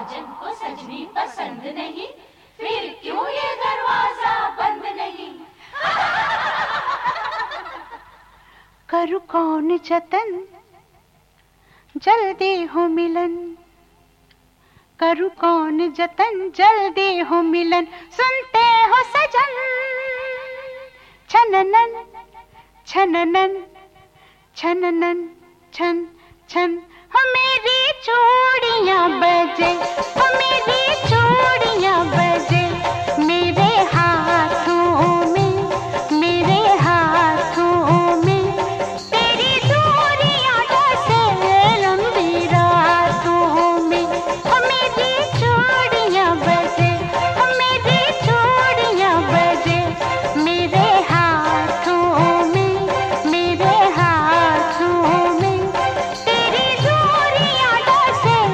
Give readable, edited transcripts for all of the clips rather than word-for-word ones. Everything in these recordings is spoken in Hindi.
साजन को सजनी पसंद नहीं, फिर क्यों ये दरवाजा बंद नहीं। करूं कौन जतन जल्दी हो मिलन, करूं कौन जतन जल्दी हो मिलन। सुनते हो सजन छननन छननन छननन छन छन। हो मेरी चूड़ियां बजे, हो मेरी चूड़ियां बजे, मेरे हाथों में, मेरे हाथों में। तेरी दूरियां जैसे लंबी रातों में। हो मेरी चूड़ियां बजे, हो मेरी चूड़ियां बजे, मेरे हाथों में, मेरे हाथों में। तेरी दूरियां जैसे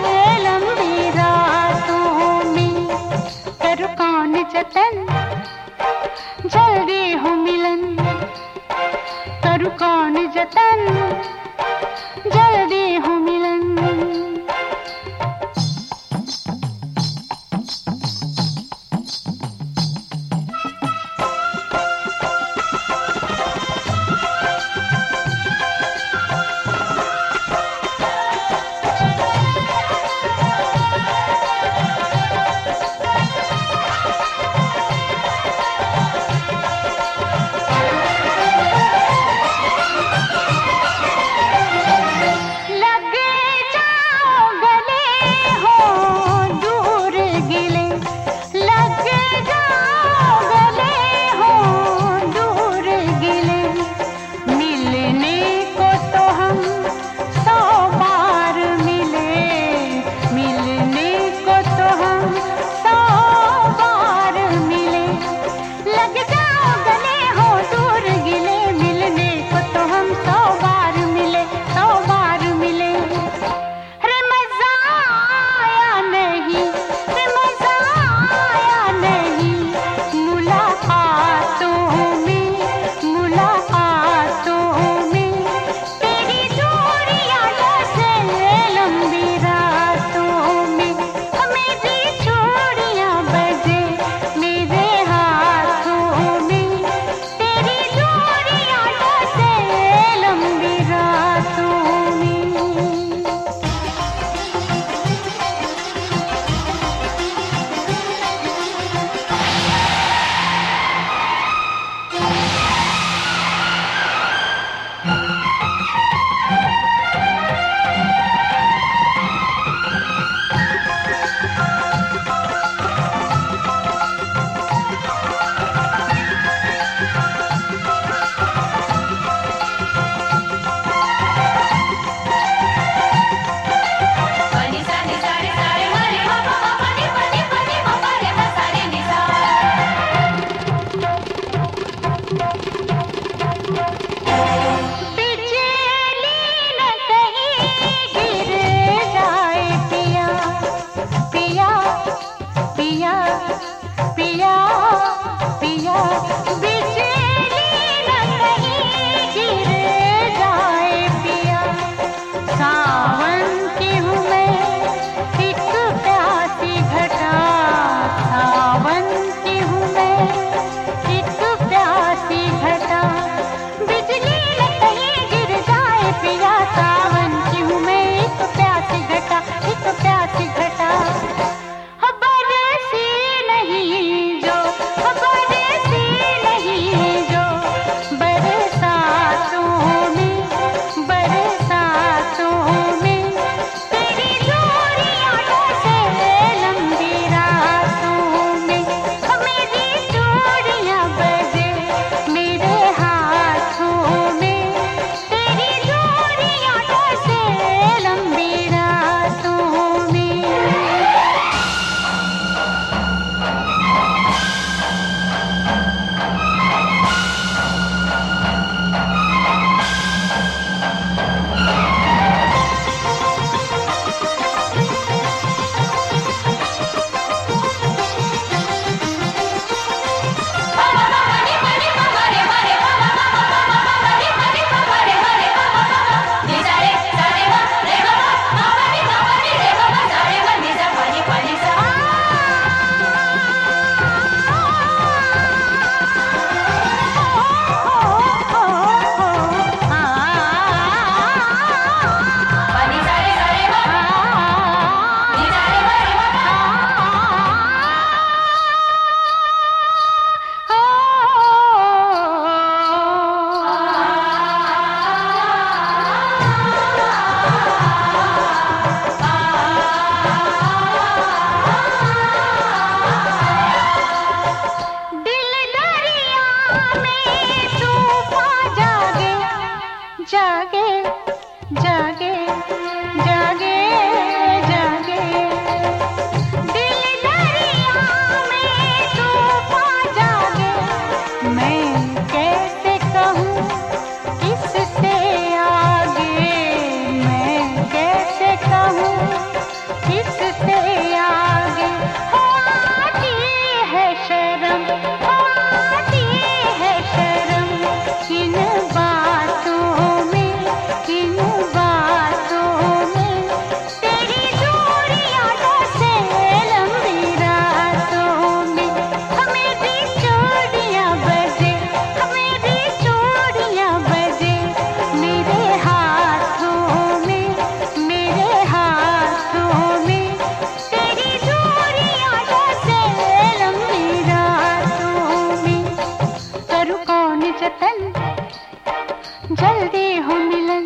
इससे आगे हो आती है शर्म, हो आती है शर्म इन बातों में, इन बातों में। तेरी दूरी यादों से लंबी रातों में मेरी चूड़ियां बजे, मेरी चूड़ियां बजे मेरे हाथों में, मेरे हाथों में। तेरी दूरी यादों से लंबी रातों में करूं कौन जतन, जल्दी हो मिलन।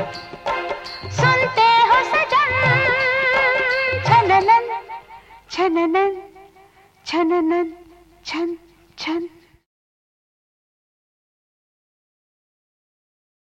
सुनते हो सजन छननन छननन छननन।